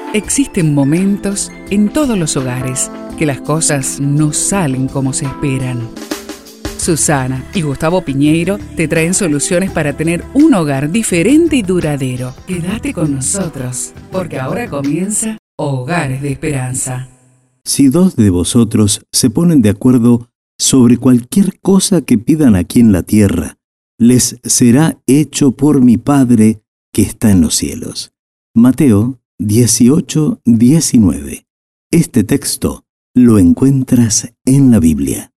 Existen momentos en todos los hogares que las cosas no salen como se esperan. Susana y Gustavo Piñeiro te traen soluciones para tener un hogar diferente y duradero. Quédate con nosotros, porque ahora comienza Hogares de Esperanza. Si dos de vosotros se ponen de acuerdo sobre cualquier cosa que pidan aquí en la tierra, les será hecho por mi Padre que está en los cielos. Mateo 18:19. Este texto lo encuentras en la Biblia.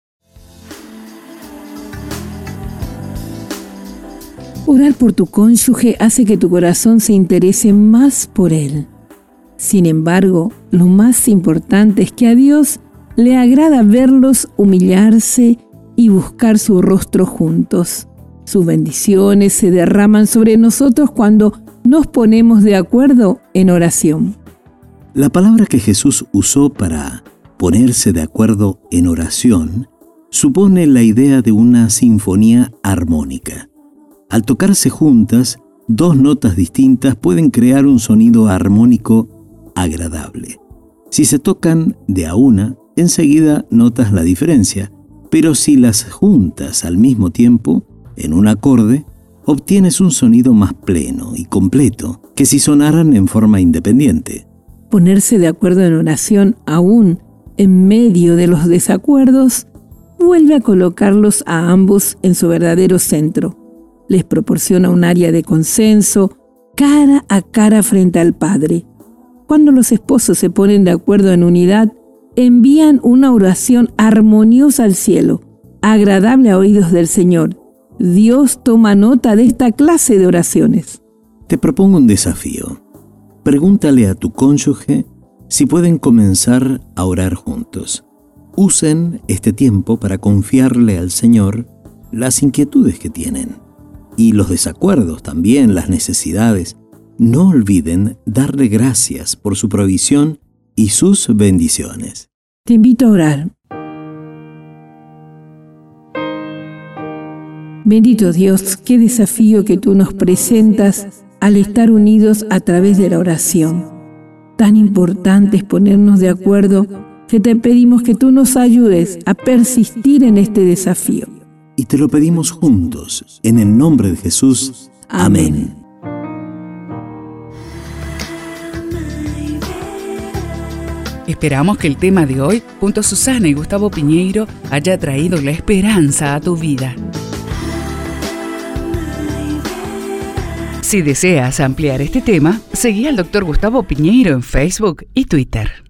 Orar por tu cónyuge hace que tu corazón se interese más por él. Sin embargo, lo más importante es que a Dios le agrada verlos humillarse y buscar su rostro juntos. Sus bendiciones se derraman sobre nosotros cuando nos ponemos de acuerdo en oración. La palabra que Jesús usó para ponerse de acuerdo en oración supone la idea de una sinfonía armónica. Al tocarse juntas, dos notas distintas pueden crear un sonido armónico agradable. Si se tocan de a una, enseguida notas la diferencia, pero si las juntas al mismo tiempo, en un acorde, obtienes un sonido más pleno y completo que si sonaran en forma independiente. Ponerse de acuerdo en oración, aún en medio de los desacuerdos, vuelve a colocarlos a ambos en su verdadero centro. Les proporciona un área de consenso, cara a cara frente al Padre. Cuando los esposos se ponen de acuerdo en unidad, envían una oración armoniosa al cielo, agradable a oídos del Señor. Dios toma nota de esta clase de oraciones. Te propongo un desafío. Pregúntale a tu cónyuge si pueden comenzar a orar juntos. Usen este tiempo para confiarle al Señor las inquietudes que tienen y los desacuerdos, también las necesidades. No olviden darle gracias por su provisión y sus bendiciones. Te invito a orar. Bendito Dios, qué desafío que tú nos presentas al estar unidos a través de la oración. Tan importante es ponernos de acuerdo que te pedimos que tú nos ayudes a persistir en este desafío. Y te lo pedimos juntos, en el nombre de Jesús. Amén. Esperamos que el tema de hoy, junto a Susana y Gustavo Piñeiro, haya traído la esperanza a tu vida. Si deseas ampliar este tema, seguí al Dr. Gustavo Piñeiro en Facebook y Twitter.